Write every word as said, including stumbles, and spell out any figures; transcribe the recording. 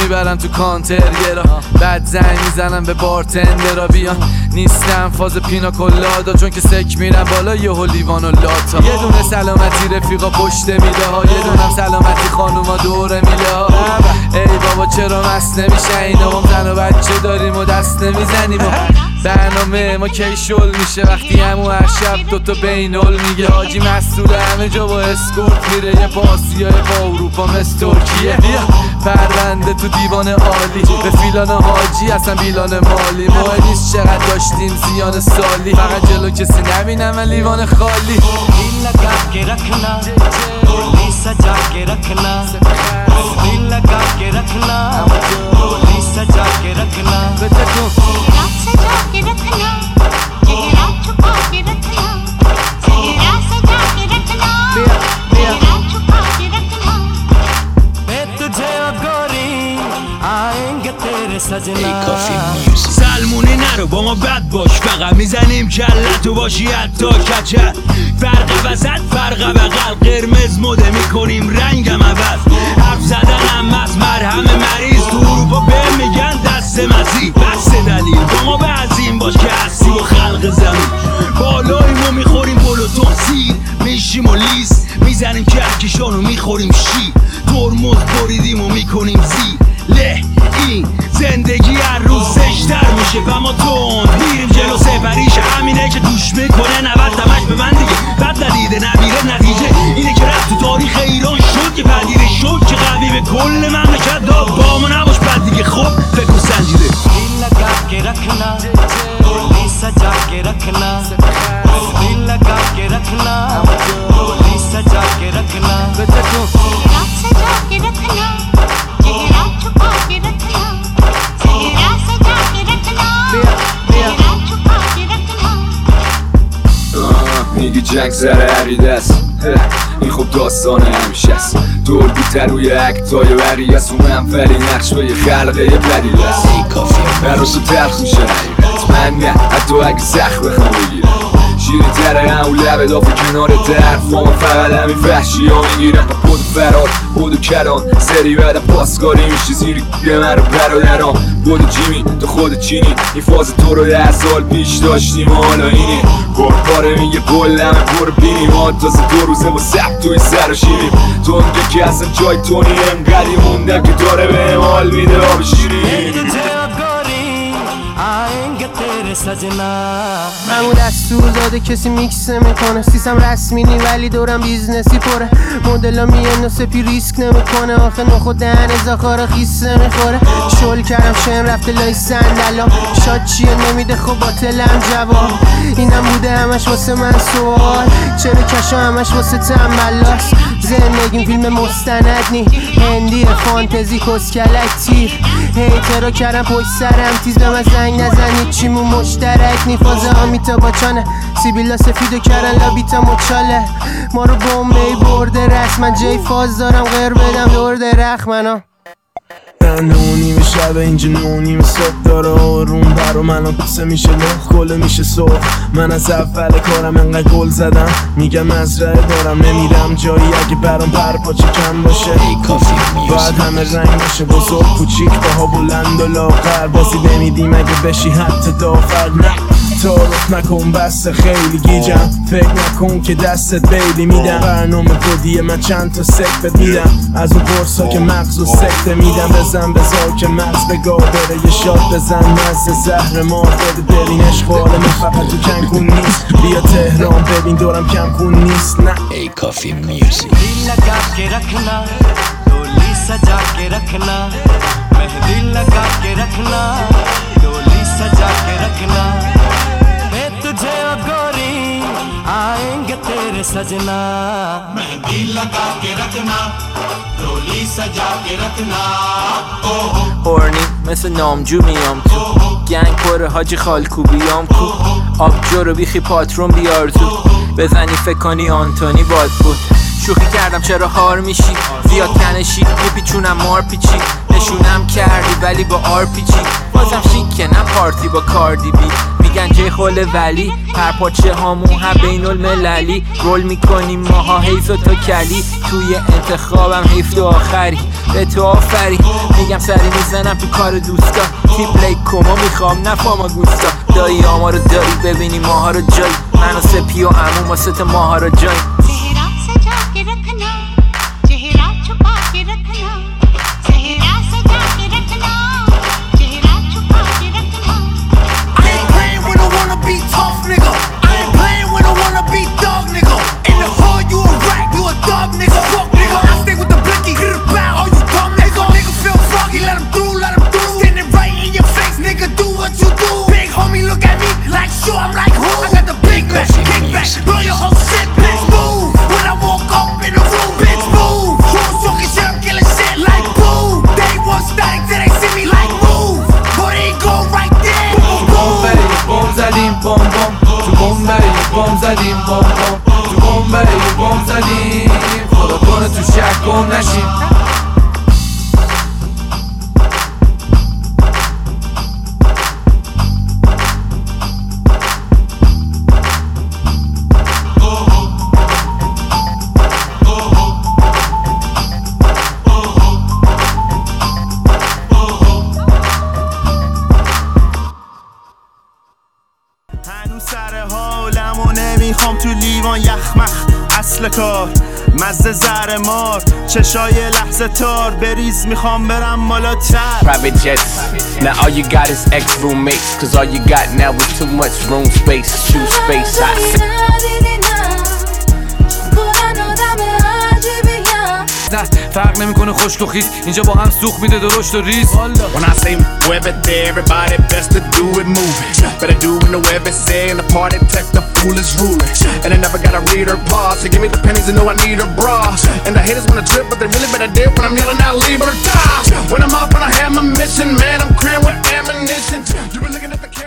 میبرن تو کانترگرا، بعد زنگ میزنن به بارتندرا بیان. نیستم فاز پینا کلادا چون که سک میرن بالا یهو لیوان و لاتا. یه دونه سلامتی رفیقا پشت میله ها، یه دونم سلامتی خانوما دوره میله ها. ای بابا چرا مست نمیشه اینا، ما زن و بچه داریم و دست نمیزنیم. برنامه ما کی شل میشه وقتی همو هر شب دوتا بینول میگه. حاجی مسئول همه جا با اسکورت میره، یه پاسیای با اروپا مثل ترکیه. پرونده تو دیوان عالی به فیلان حاجی اصلا بیلان مالی. مهم نیست چقدر داشتیم زیان سالی، فقط جلو کسی نبینم من لیوان خالی. दिल लगा के रखना डोली सजा के रखना दिल लगा के रखना डोली सजा के रखना चेहरा सजा के रखना चेहरा छुपा के रखना चेहरा सजा के रखना चेहरा छुपा के रखना मैं तुझे ओ गोरी आएंगे तेरे सजना سلمونی نرو با ما بد باش، فقط میزنیم کلتو باشی حتی کچل. فرق وسط فرق بغل قرمز مده میکنیم رنگم عوض. حرف زدنم از مرهم مریض تو اروپا به میگن دست مزید. بس دلیل با ما بعضیم باش که هستی و خلق زمین. بالاییمو میخوریم بلوتون سیر میشیم و لیست میزنیم کهکشانو میخوریم شیر. ترمز بریدیم و میکنیم زیر له. این زندگی هر روز زشتر میشه و ما تند میریم جلو سفریش. همینه که دوش میکنه نود تمش به من دیگه. بد ندیده نبیره نتیجه اینه که رفت تو تاریخ ایران شد که پدیده شد که قوی به کل مملکت داد. با ما نباش بد دیگه خب فکر و سنجیده. दिल लगा के रखना डोली सजा के रखना दिल लगा के रखना डोली सजा के रखना चेहरा सजा के रखना चेहरा छुपा के रखना चेहरा सजा के रखना चेहरा छुपा के रखना میگی جنگ سر عقیدست، این خب داستان همیشه است. دور بیتر روی اکتای وری است، اون منفری نقش به یه خلقه یه بدیل است. براش تو تلخ میشه حقیقت، من نه حتی اگه زخم بخوام بگیرم. شیری تره هم و لبه دافه کنار درف ما فقط همین وحشی ها میگیرم. بود فرار بود کران سری بعد پاسکاری میشه زیری به من رو برادران. بود جیمی تو خود چینی این فاز تو رو ده سال پیش داشتیم و حالا اینی. پاره میگه کلمه پر بینی ما تازه دو روزه با سب توی سر و شیریم. تو اونگه که اصلا جای تونی انقدی مونده که داره به حال میده آب شیرین. همون دستور داده کسی میکس نمیکنه. سیستم رسمی نی ولی دورم بیزنسی پره. مدلا میان و سپی ریسک نمیکنه. آخه نخود دهن زاخارا خیس نمیخوره. شل کردم شن رفته لای صندلام. شاد چیه نمیده خب باطلم جواب. اینم بوده همش واسه من سوال. چرا کشا همش واسه تنبلاست. زندگیم فیلم مستند نی هندی فانتزی کسکلک تیر. هیترا کردم پشت سرم تیز به من زنگ نزنید چیمون مشترک نی. فازه آمیتا باچانه سیبیلا سفیدو کردن لابیتا مچاله. ما رو بومبی برده رسم من جای فاز دارم غیر بدم دور درخ منا. نه نیمه شب اینجا نه نیمه صبح داره آروم برام الان قصه میشه نه کله میشه صبح. من از اول کارم انقدر گل زدم میگم مزرعه دارم نمیرم جایی اگه برام پرپاچه کم باشه. باید همه رنگ باشه بزرگ کوچیک باها بلند و لاغر. بازی نمیدیم اگه بشی حتی داخل نه تعارف نکن بس خیلی گیجم. فکر نکن که دستت بیلی میدم. برنامه بودیه من چند تا سکت میدم. از اون قرصا که مغز و سکته میدم. بزن بزار که مغز بگاه بره یه شاد بزن مزه زهر مار بده دلینش خواله. من فقط تو کنکون نیست بیا تهران ببین دورم کم کون نیست نه. ای کافی میوزیک. दिल लगा के रखना डोली सजा के रखना दिल लगा के रखना डोली सजा के रखना मैं तुझे ओ गोरी आएंगे तेरे सजना मेहंदी लगा के रखना डोली सजा के रखना. هورنی مثل نامجو میام تو گنگ پره حاجی خالکو بیام کو. آبجو رو بیخی پاترون بیار تو بزنی فکانی آنتونی باد بود. شوخی کردم چرا هار میشی زیاد کنشی میپیچونم مار پیچی. نشونم کردی ولی با آر پیچی بازم شیکه نه پارتی با کاردی بی. میگن جه خال ولی هر پاچه هامون هم بین المللی رول میکنیم ماها حیف و تا کلی توی انتخابم حیف تو آخری به تو آفری میگم سری میزنم تو کار دوستا تیپ لیک کما میخوام نفاما گوستا دایی آما رو داری ببینی ماها رو جایی من و سپی و عموم واسه ماها رو جایی चेहरा सजा के रखना चेहरा छुपा के रखना चेहरा सजा के रखना चेहरा छुपा के रखना I ain't playing when I wanna be tough, nigga. I ain't playing when I wanna be dog, nigga. In the hood, you a rat, you a dog, nigga. Fuck, nigga. I stay with the blicky, get it back, oh you dumb, nigga. Nigga feel froggy, let him through, let him through. Standing right in your face, nigga, do what you do. Big homie, look at me like sure, I'm like who? I got the big back, kick back, blow your whole shit, bitch, move. When I walk up in the room, bitch, move. Who's talking shit, I'm killing shit like boo. They want static till they see me like move. But they go right there, boom, boom. بمب زدیم بم بم تو بمبئی بم زدیم بم بم تو بمبئی بم زدیم خدا کنه تو شک گم نشیم هنوز سر حالم و نمیخوام تو لیوان یخمخ اصل کار مزه زر مار چشای لحظه تار بریز میخوام برم مالاتر Private jets, now all you got is ex-roommates Cause all you got now is too much room space Shoe space, I نه فرق نمیکنه خشک و خیس اینجا با هم سوخ میده درشت و ریز When I say mueve there, everybody best to do it moving Better do it the web say in the party tech the fool is ruling And I never gotta read her pause So give me the pennies and know I need a bra And the haters wanna trip but they really better dip when I'm yelling out Libertad When I'm off and I have my mission man I'm clear with ammunition You been looking at the